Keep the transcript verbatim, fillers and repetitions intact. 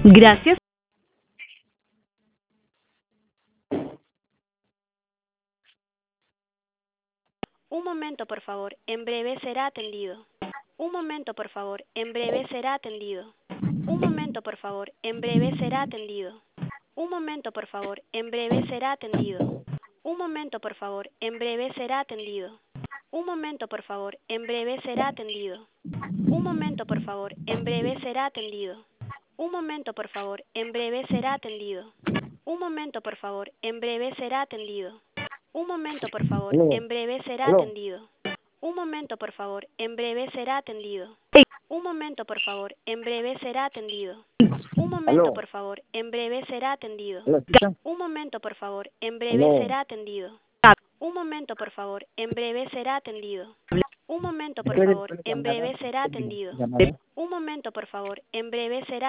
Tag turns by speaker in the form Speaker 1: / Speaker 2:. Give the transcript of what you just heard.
Speaker 1: Gracias.
Speaker 2: Un momento, por favor. En breve será atendido. Un momento, por favor. En breve será atendido. Un momento, por favor. En breve será atendido. Un momento, por favor. En breve será atendido. Un momento, por favor. En breve será atendido. Un momento, por favor. En breve será atendido. Un momento, por favor. En breve será atendido. Un momento, por favor. En breve será atendido. Un momento, por favor. En breve será atendido. Un momento, por favor.
Speaker 3: Aló,
Speaker 2: En breve será
Speaker 3: aló,
Speaker 2: atendido. Un momento, por favor. En breve será atendido. Un momento, por favor. En breve será atendido. Un momento,
Speaker 3: aló,
Speaker 2: por favor. En breve será atendido.
Speaker 3: aló, escucha,
Speaker 2: Un momento, por favor. En breve
Speaker 3: aló,
Speaker 2: será atendido. Un momento, por favor. En breve será atendido. Un momento,
Speaker 3: ¿de
Speaker 2: por
Speaker 3: qué
Speaker 2: favor.
Speaker 3: puede
Speaker 2: En
Speaker 3: cambiar
Speaker 2: breve será
Speaker 3: el
Speaker 2: atendido.
Speaker 3: llamada?
Speaker 2: Un momento, por favor. En breve será